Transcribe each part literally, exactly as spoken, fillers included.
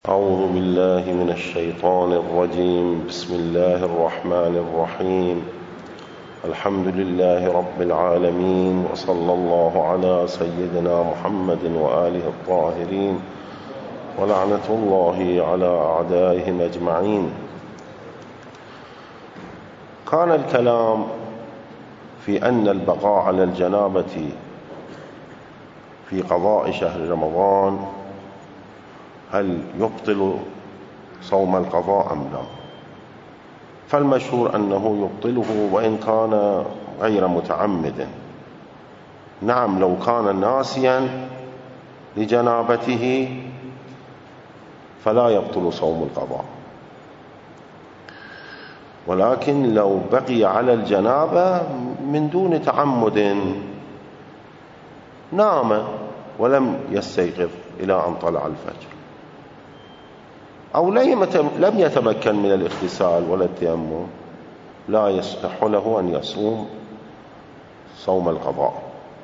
أعوذ بالله من الشيطان الرجيم. بسم الله الرحمن الرحيم. الحمد لله رب العالمين، وصلى الله على سيدنا محمد وآله الطاهرين، ولعنة الله على أعدائهم أجمعين. كان الكلام في أن البقاء على الجنابة في قضاء شهر رمضان هل يبطل صوم القضاء أم لا؟ فالمشهور أنه يبطله وإن كان غير متعمد. نعم، لو كان ناسيا لجنابته فلا يبطل صوم القضاء، ولكن لو بقي على الجنابة من دون تعمد، نام ولم يستيقظ إلى أن طلع الفجر، أو لم يتمكن من الاغتسال ولا التيمم، لا يصح له أن يصوم صوم القضاء.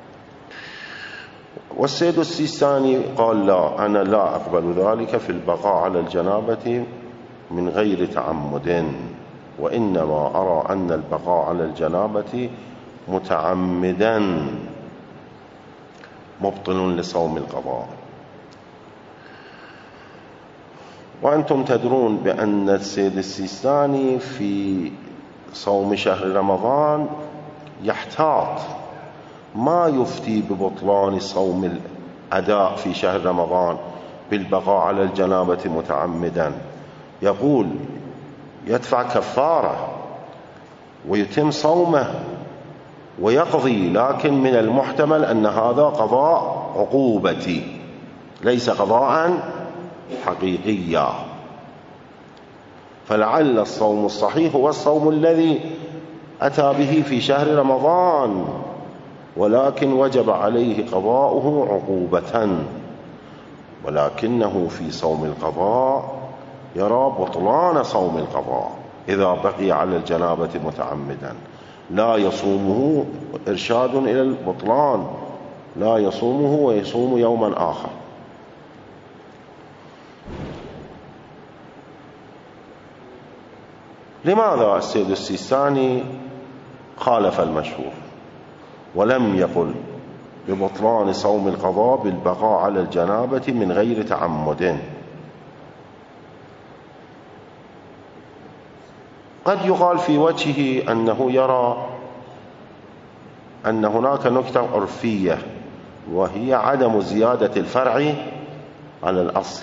والسيد السيستاني قال لا، أنا لا أقبل ذلك في البقاء على الجنابة من غير تعمد، وإنما أرى أن البقاء على الجنابة متعمدا مبطل لصوم القضاء. وأنتم تدرون بأن السيد السيستاني في صوم شهر رمضان يحتاط، ما يفتي ببطلان صوم الأداء في شهر رمضان بالبقاء على الجنابة متعمدا. يقول يدفع كفارة ويتم صومه ويقضي، لكن من المحتمل أن هذا قضاء عقوبتي ليس قضاء حقيقيا. فلعل الصوم الصحيح هو الصوم الذي أتى به في شهر رمضان، ولكن وجب عليه قضاؤه عقوبة، ولكنه في صوم القضاء يرى بطلان صوم القضاء إذا بقي على الجنابة متعمدا، لا يصومه، إرشاد إلى البطلان، لا يصومه ويصوم يوما آخر. لماذا السيد السيستاني خالف المشهور ولم يقل ببطلان صوم القضاء بالبقاء على الجنابة من غير تعمد؟ قد يقال في وجهه أنه يرى أن هناك نكتة عرفية، وهي عدم زيادة الفرع على الأصل.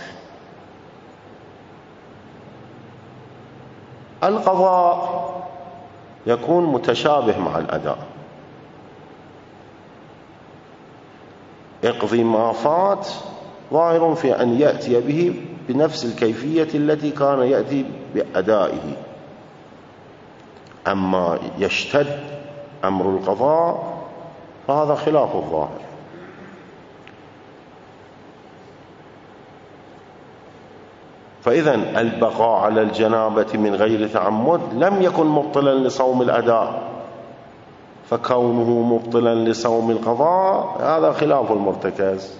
القضاء يكون متشابه مع الأداء، اقضي ما فات ظاهر في أن يأتي به بنفس الكيفية التي كان يأتي بأدائه، أما يشتد أمر القضاء فهذا خلاف الظاهر. فإذا البقاء على الجنابة من غير تعمد لم يكن مبطلا لصوم الأداء، فكونه مبطلا لصوم القضاء هذا خلاف المرتكز.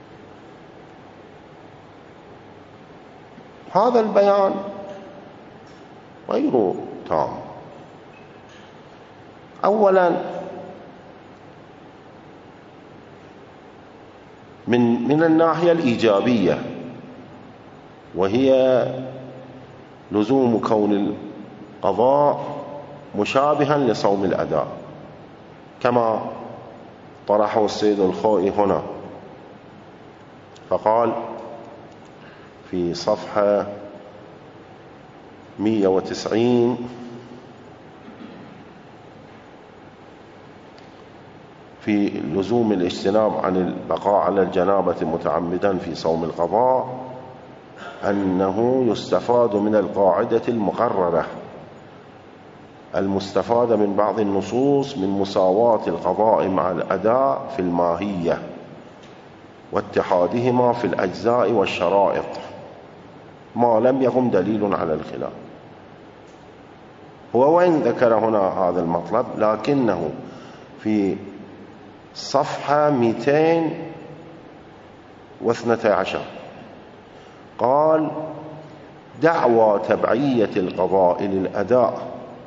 هذا البيان غير تام. أولا، من من الناحية الإيجابية، وهي لزوم كون القضاء مشابها لصوم الأداء كما طرحه السيد الخوئي هنا، فقال في صفحة مئة وتسعين: في لزوم الاجتناب عن البقاء على الجنابة متعمدا في صوم القضاء أنه يستفاد من القاعدة المقررة المستفادة من بعض النصوص من مساواة القضاء مع الأداء في الماهية واتحادهما في الأجزاء والشرائط ما لم يقم دليل على الخلاف. هو وإن ذكر هنا هذا المطلب، لكنه في صفحة مئتين واثنتي عشر قال دعوى تبعية القضاء للأداء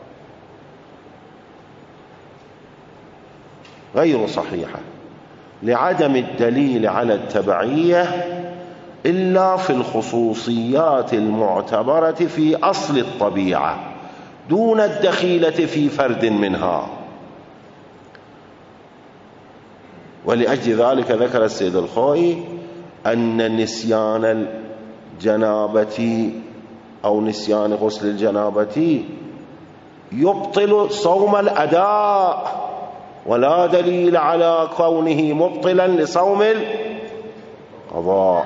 غير صحيحة لعدم الدليل على التبعية إلا في الخصوصيات المعتبرة في أصل الطبيعة دون الدخيلة في فرد منها. ولأجل ذلك ذكر السيد الخوئي أن نسيان الجنابة أو نسيان غسل الجنابة يبطل صوم الأداء، ولا دليل على كونه مبطلا لصوم القضاء.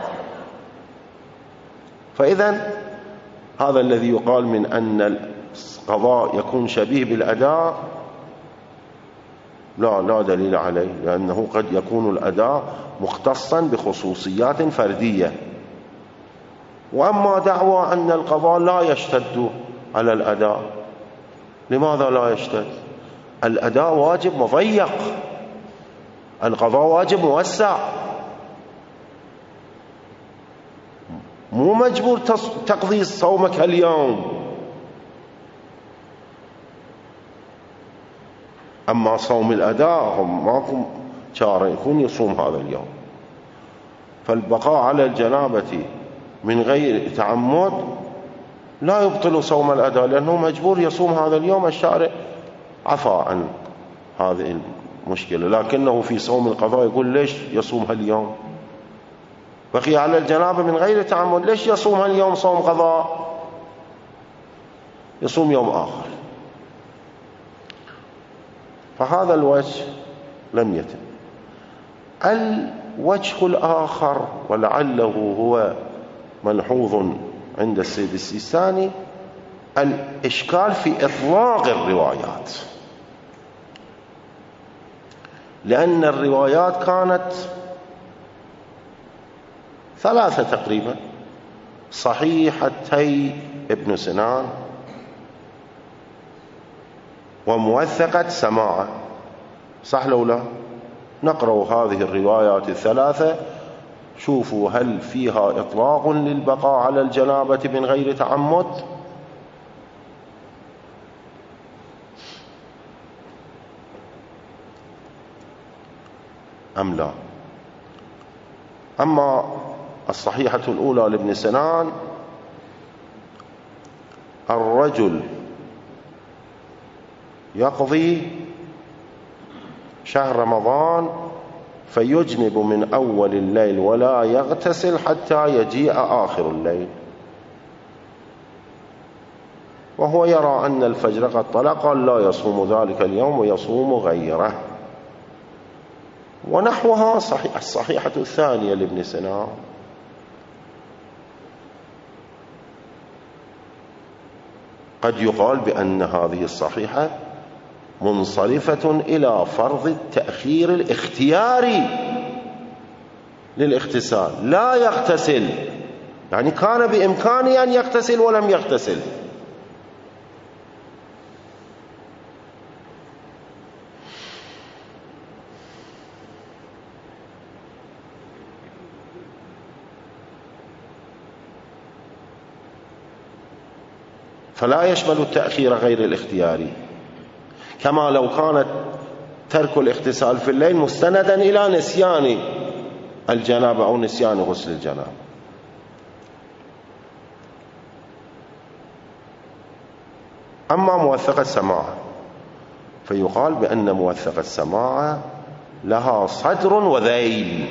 فإذا هذا الذي يقال من أن القضاء يكون شبيه بالأداء لا لا دليل عليه، لأنه قد يكون الأداء مختصا بخصوصيات فردية. وأما دعوى أن القضاء لا يشتد على الأداء، لماذا لا يشتد؟ الأداء واجب مضيق، القضاء واجب موسع، مو مجبور تقضي صومك اليوم. أما صوم الأداء هم ماكو شارع يكون يصوم هذا اليوم. فالبقاء على الجنابة من غير تعمد لا يبطل صوم الأداء، لأنه مجبور يصوم هذا اليوم، الشارع عفى عن هذه المشكلة. لكنه في صوم القضاء يقول ليش يصوم هاليوم؟ بقي على الجنابة من غير تعمد، ليش يصوم هاليوم صوم قضاء؟ يصوم يوم آخر. فهذا الوجه لم يتم. الوجه الآخر ولعله هو ملحوظ عند السيد السيستاني الإشكال في إطلاق الروايات، لأن الروايات كانت ثلاثة تقريبا: صحيحتي ابن سنان، وموثقة سماعة. صح لو لا؟ نقرأ هذه الروايات الثلاثة، شوفوا هل فيها إطلاق للبقاء على الجنابة من غير تعمد أم لا. أما الصحيحة الأولى لابن سنان: الرجل يقضي شهر رمضان فيجنب من أول الليل ولا يغتسل حتى يجيء آخر الليل، وهو يرى أن الفجر قد طلع، قال لا يصوم ذلك اليوم ويصوم غيره. ونحوها صحيح الصحيحة الثانية لابن سنان: قد يقال بأن هذه الصحيحة منصرفة إلى فرض التأخير الاختياري للاغتسال، لا يغتسل، يعني كان بإمكانه أن يغتسل ولم يغتسل. فلا يشمل التأخير غير الاختياري، كما لو كانت ترك الاغتسال في الليل مستندا إلى نسيان الجنابة أو نسيان غسل الجنابة. أما موثقة السماعة فيقال بأن موثقة السماعة لها صدر وذيل.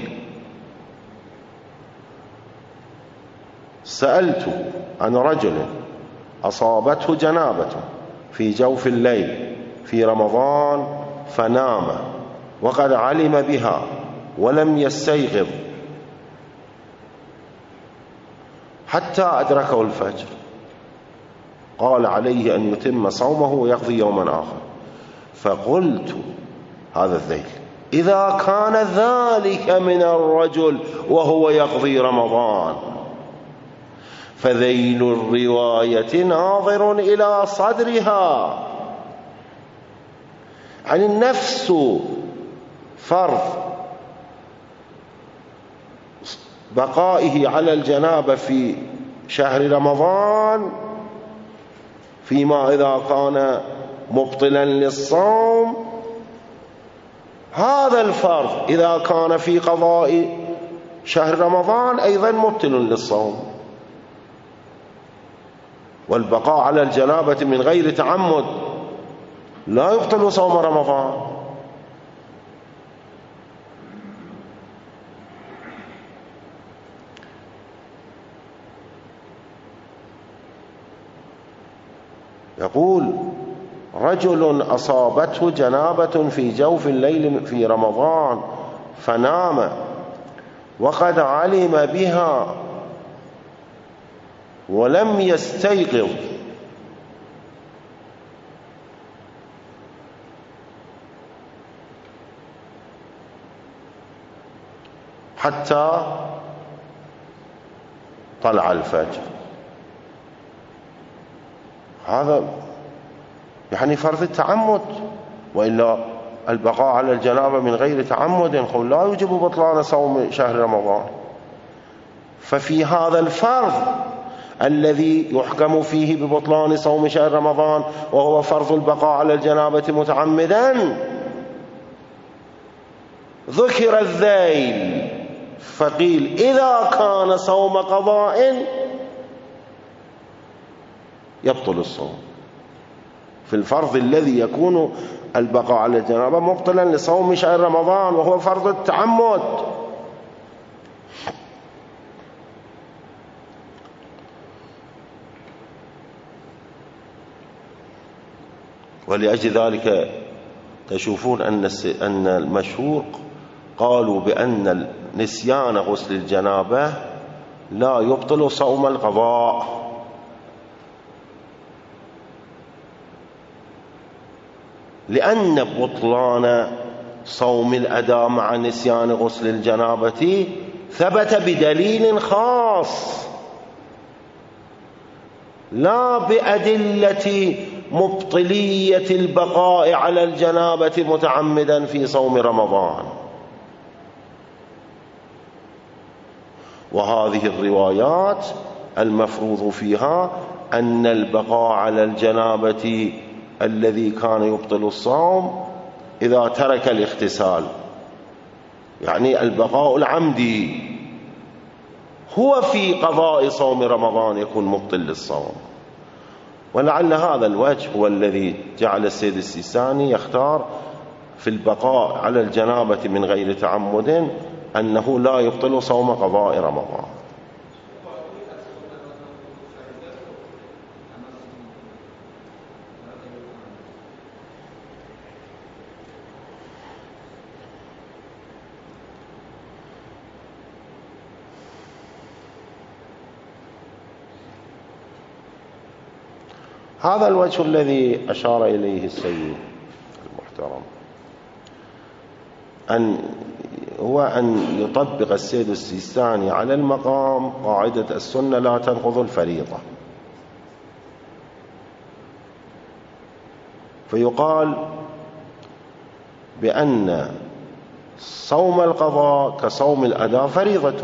سألت عن رجل أصابته جنابة في جوف الليل في رمضان فنام وقد علم بها ولم يستيقظ حتى أدركه الفجر، قال عليه أن يتم صومه ويقضي يوما آخر. فقلت هذا الذيل إذا كان ذلك من الرجل وهو يقضي رمضان فذيل الرواية ناظر إلى صدرها، عن النفس فرض بقائه على الجنابة في شهر رمضان فيما إذا كان مبطلا للصوم، هذا الفرض إذا كان في قضاء شهر رمضان أيضا مبطل للصوم. والبقاء على الجنابة من غير تعمد لا يبطل صوم رمضان. يقول: رجل أصابته جنابة في جوف الليل في رمضان فنام وقد علم بها ولم يستيقظ، حتى طلع الفجر. هذا يعني فرض التعمد، وإلا البقاء على الجنابة من غير تعمد نقول لا يوجب بطلان صوم شهر رمضان. ففي هذا الفرض الذي يحكم فيه ببطلان صوم شهر رمضان وهو فرض البقاء على الجنابة متعمدا، ذكر الذيل فقيل إذا كان صوم قضاء يبطل الصوم، في الفرض الذي يكون البقاء على الجنابة مبطلا لصوم شهر رمضان وهو فرض التعمد. ولأجل ذلك تشوفون أن المشهور قالوا بأن نسيان غسل الجنابة لا يبطل صوم القضاء، لأن بطلان صوم الأداء مع نسيان غسل الجنابة ثبت بدليل خاص لا بأدلة مبطلية البقاء على الجنابة متعمدا في صوم رمضان. وهذه الروايات المفروض فيها أن البقاء على الجنابة الذي كان يبطل الصوم إذا ترك الاغتسال، يعني البقاء العمدي، هو في قضاء صوم رمضان يكون مبطل للصوم. ولعل هذا الوجه هو الذي جعل السيد السيستاني يختار في البقاء على الجنابة من غير تعمد أنه لا يبطل صوم قضاء رمضان. هذا الوجه الذي أشار إليه السيد المحترم، أن هو أن يطبق السيد السيستاني على المقام قاعدة السنة لا تنقض الفريضة، فيقال بأن صوم القضاء كصوم الأداء فريضة،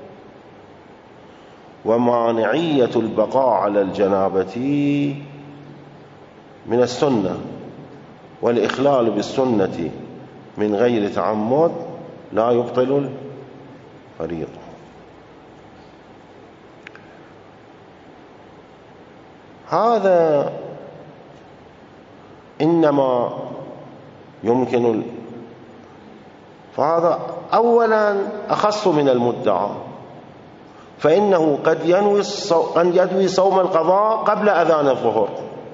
ومانعية البقاء على الجنابة من السنة، والإخلال بالسنة من غير تعمد لا يبطل الفريضة. هذا إنما يمكن، فهذا أولا أخص من المدعى، فإنه قد ينوي قد ينوي صوم القضاء قبل أذان الظهر،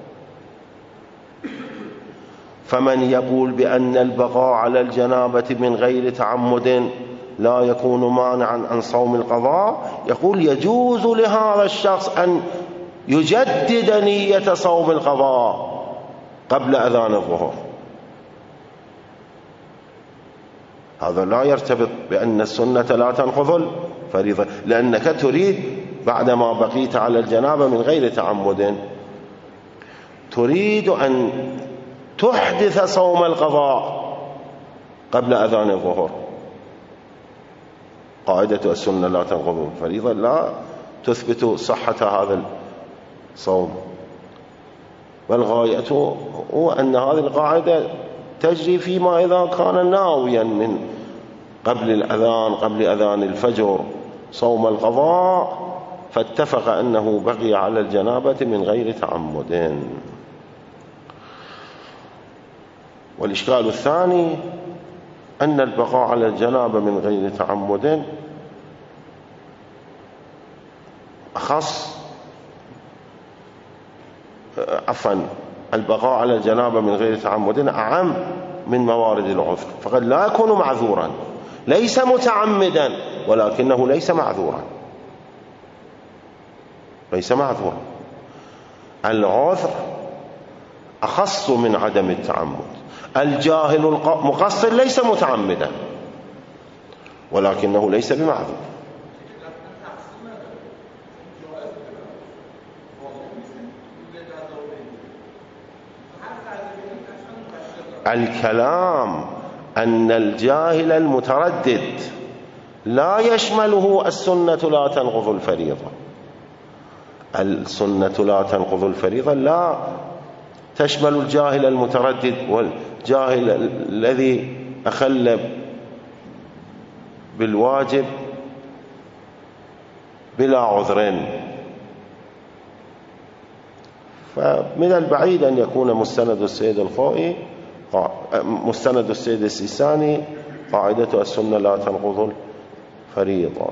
فمن يقول بأن البقاء على الجنابة من غير تعمد لا يكون مانعا عن صوم القضاء، يقول يجوز لهذا الشخص أن يجدد نية صوم القضاء قبل أذان الظهر. هذا لا يرتبط بأن السنة لا تنقض الفريضة، لأنك تريد بعدما بقيت على الجنابة من غير تعمد تريد أن تحدث صوم القضاء قبل أذان الظهر. قاعدة السنة لا تنقض الفريضة لا تثبت صحة هذا الصوم، بل غايته هو أن هذه القاعدة تجري فيما إذا كان ناويا من قبل الأذان قبل أذان الفجر صوم القضاء فاتفق أنه بقي على الجنابة من غير تعمد. والإشكال الثاني أن البقاء على الجنابة من غير تعمد أخص عفوا البقاء على الجنابة من غير تعمد أعم من موارد العذر، فقد لا يكون معذورا، ليس متعمدا ولكنه ليس معذورا، ليس معذورا. العذر أخص من عدم التعمد. الجاهل المقصر ليس متعمدا ولكنه ليس بمعذور. الكلام أن الجاهل المتردد لا يشمله السنة لا تنقض الفريضة. السنة لا تنقض الفريضة لا تشمل الجاهل المتردد والجاهل الذي أخل بالواجب بلا عذر. فمن البعيد أن يكون مستند السيد الخوئي مستند السيد السيستاني قاعدة السنة لا تنقض الفريضة.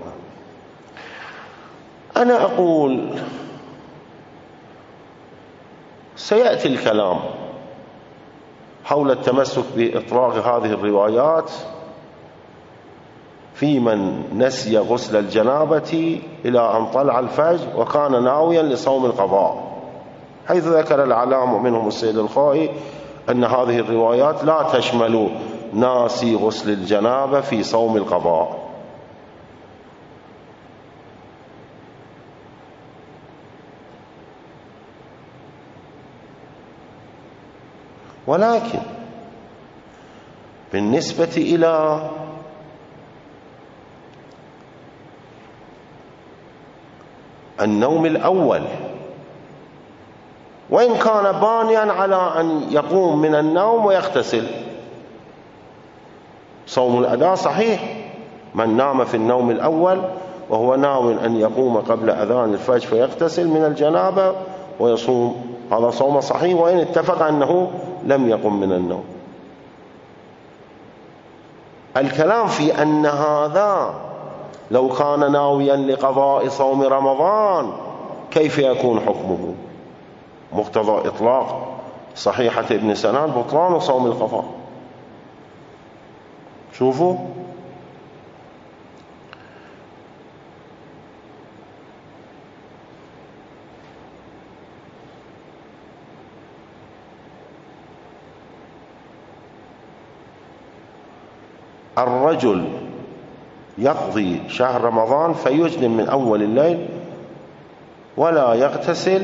أنا أقول سيأتي الكلام حول التمسك بإطلاق هذه الروايات في من نسي غسل الجنابة إلى أن طلع الفجر وكان ناويا لصوم القضاء، حيث ذكر العلامة منهم السيد الخوئي أن هذه الروايات لا تشمل ناسي غسل الجنابة في صوم القضاء. ولكن بالنسبة إلى النوم الأول، وإن كان بانيا على أن يقوم من النوم ويغتسل، صوم الأداء صحيح. من نام في النوم الأول وهو ناوي أن يقوم قبل أذان الفجر فيغتسل من الجنابة ويصوم، هذا صوم صحيح وإن اتفق أنه لم يقم من النوم. الكلام في أن هذا لو كان ناويا لقضاء صوم رمضان كيف يكون حكمه؟ مقتضى إطلاق صحيحة ابن سنان بطلان صوم القضاء. شوفوا الرجل يقضي شهر رمضان فيجنب من أول الليل ولا يغتسل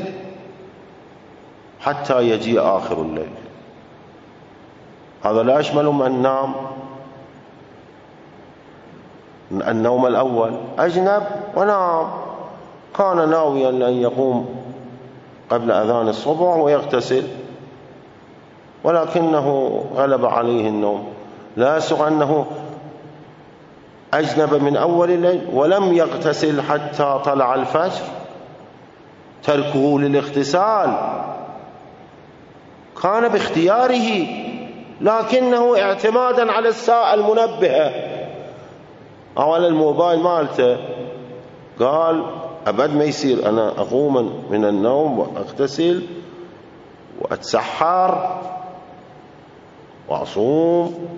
حتى يجيء آخر الليل، هذا لا يشمل من نام النوم الأول، أجنب ونام، كان ناويا أن يقوم قبل أذان الصبح ويغتسل ولكنه غلب عليه النوم، لا يسوغ أنه أجنب من أول الليل ولم يغتسل حتى طلع الفجر، تركه للاغتسال كان باختياره لكنه اعتمادا على الساعة المنبهة أو على الموبايل مالته، قال أبد ما يصير أنا أقوم من النوم وأغتسل وأتسحر وأصوم،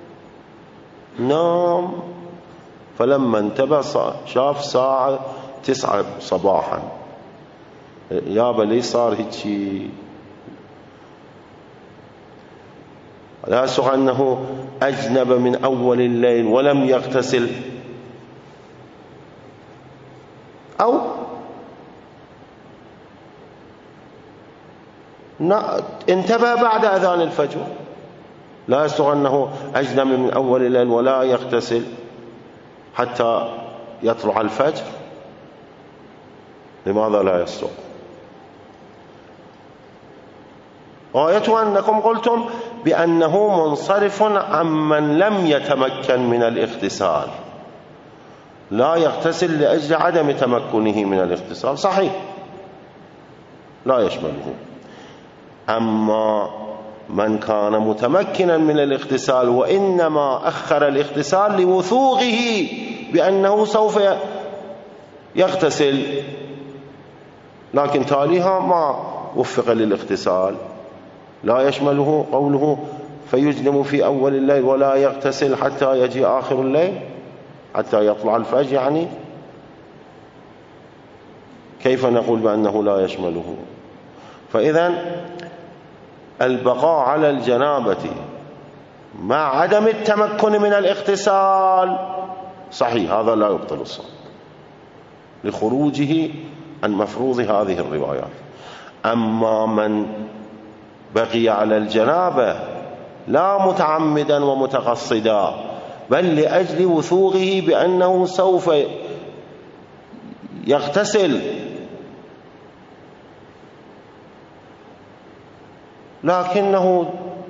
نام. فلما انتبه شاف ساعة تسعة صباحا، يابا ليه صار هيك؟ لا يسوغ أنه أجنب من أول الليل ولم يغتسل، أو انتبه بعد أذان الفجر، لا يسوغ أنه أجنب من أول الليل ولا يغتسل حتى يطلع الفجر. لماذا لا يصدق؟ غايته أنكم قلتم بأنه منصرف عمن لم يتمكن من الاغتسال، لا يغتسل لأجل عدم تمكنه من الاغتسال. صحيح، لا يشمله. أما من كان متمكنا من الاغتسال وإنما أخر الاغتسال لوثوقه بأنه سوف يغتسل، لكن تاليها ما وفق للاغتسال، لا يشمله قوله فيجنب في أول الليل ولا يغتسل حتى يجي آخر الليل، حتى يطلع الفجر. يعني كيف نقول بأنه لا يشمله؟ فإذن البقاء على الجنابة مع عدم التمكن من الاغتسال صحيح، هذا لا يبطل الصوم لخروجه عن مفروض هذه الروايات. أما من بقي على الجنابة لا متعمدا ومتقصدا، بل لأجل وثوقه بأنه سوف يغتسل، لكنه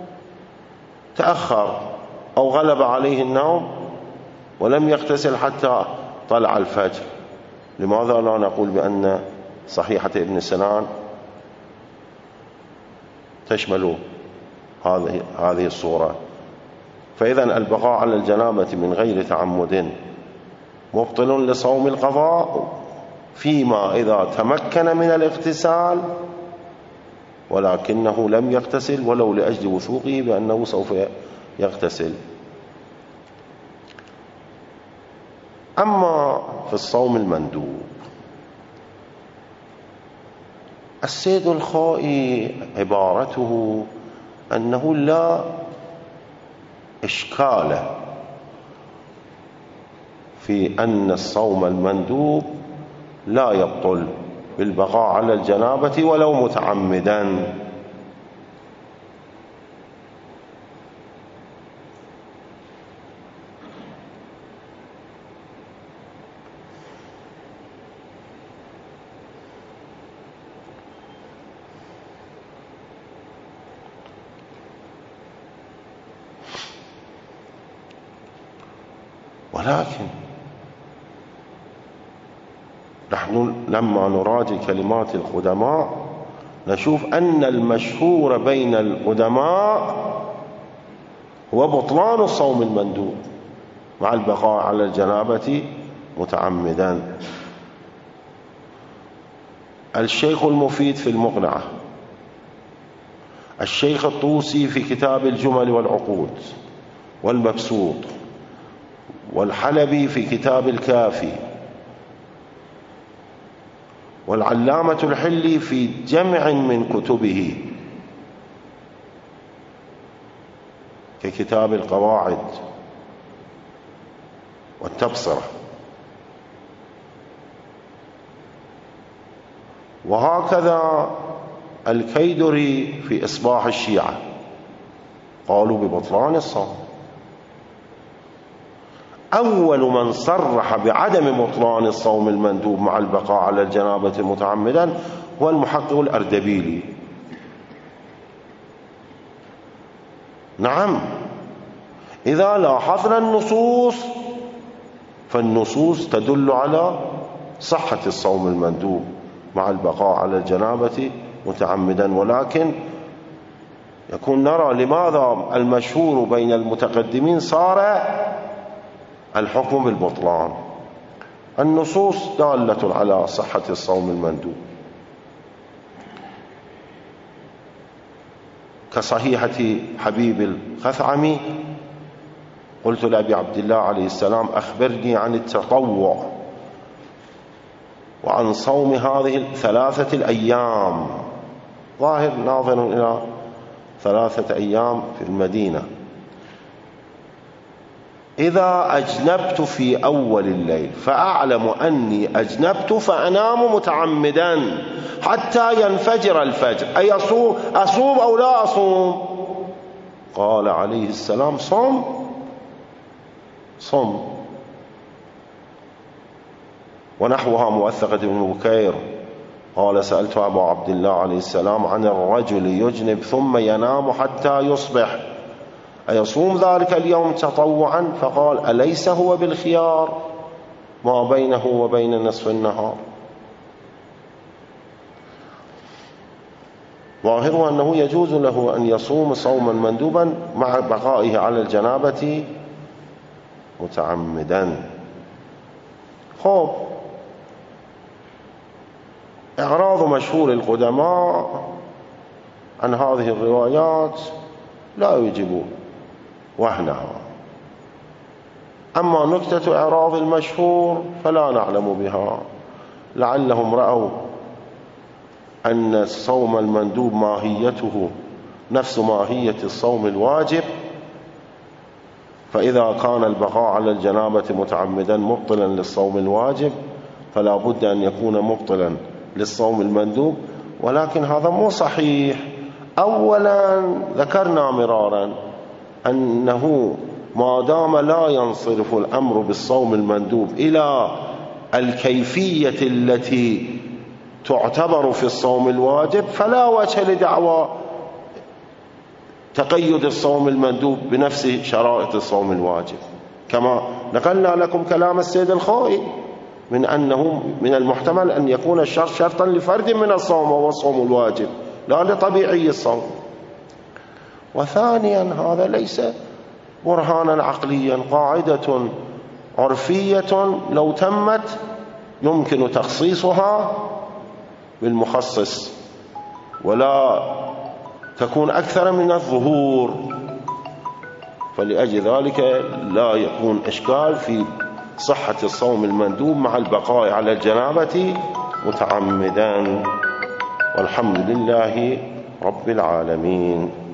تأخر أو غلب عليه النوم ولم يغتسل حتى طلع الفجر، لماذا لا نقول بأن صحيحة ابن سنان تشمل هذه هذه الصورة؟ فإذن البقاء على الجنابة من غير تعمد مبطل لصوم القضاء فيما إذا تمكن من الاغتسال ولكنه لم يغتسل ولو لأجل وثوقه بأنه سوف يغتسل. أما في الصوم المندوب، السيد الخائي عبارته أنه لا إشكال في أن الصوم المندوب لا يبطل بالبقاء على الجنابة ولو متعمدا. ولكن نحن لما نراجع كلمات القدماء نشوف أن المشهور بين القدماء هو بطلان الصوم المندوب مع البقاء على الجنابة متعمدا. الشيخ المفيد في المقنعة، الشيخ الطوسي في كتاب الجمل والعقود والمبسوط، والحلبي في كتاب الكافي، والعلامة الحلي في جمع من كتبه ككتاب القواعد والتبصرة، وهكذا الكيدري في إصباح الشيعة قالوا ببطلان الصوم. أول من صرح بعدم بطلان الصوم المندوب مع البقاء على الجنابة متعمدا هو المحقق الأردبيلي. نعم، إذا لاحظنا النصوص فالنصوص تدل على صحة الصوم المندوب مع البقاء على الجنابة متعمدا، ولكن يكون نرى لماذا المشهور بين المتقدمين صار الحكم بالبطلان. النصوص دالة على صحة الصوم المندوب كصحيحة حبيب الخثعمي: قلت لأبي عبد الله عليه السلام أخبرني عن التطوع وعن صوم هذه الثلاثة الأيام، ظاهر ناظر إلى ثلاثة أيام في المدينة، إذا أجنبت في أول الليل فأعلم أني أجنبت فأنام متعمدا حتى ينفجر الفجر، أي أصوم, أصوم أو لا أصوم؟ قال عليه السلام: صم صم. ونحوها موثقة ابن بكير قال سألت أبا عبد الله عليه السلام عن الرجل يجنب ثم ينام حتى يصبح أيصوم ذلك اليوم تطوعا؟ فقال أليس هو بالخيار ما بينه وبين نصف النهار؟ ظاهره أنه يجوز له أن يصوم صوما مندوبا مع بقائه على الجنابة متعمدا. خب، إعراض مشهور القدماء عن هذه الروايات لا يجب وهنها، أما نكتة إعراض المشهور فلا نعلم بها، لعلهم رأوا أن الصوم المندوب ماهيته نفس ماهية الصوم الواجب، فإذا كان البقاء على الجنابة متعمدا مبطلا للصوم الواجب فلا بد أن يكون مبطلا للصوم المندوب، ولكن هذا مو صحيح. أولا ذكرنا مرارا أنه ما دام لا ينصرف الأمر بالصوم المندوب إلى الكيفية التي تعتبر في الصوم الواجب فلا وجه لدعوى تقيد الصوم المندوب بنفس شرائط الصوم الواجب، كما نقلنا لكم كلام السيد الخوئي من أنه من المحتمل أن يكون الشرط شرطا لفرد من الصوم وهو الصوم الواجب لا لطبيعي الصوم. وثانيا هذا ليس برهانا عقليا، قاعدة عرفية لو تمت يمكن تخصيصها بالمخصص ولا تكون أكثر من الظهور، فلأجل ذلك لا يكون إشكال في صحة الصوم المندوب مع البقاء على الجنابة متعمدا، والحمد لله رب العالمين.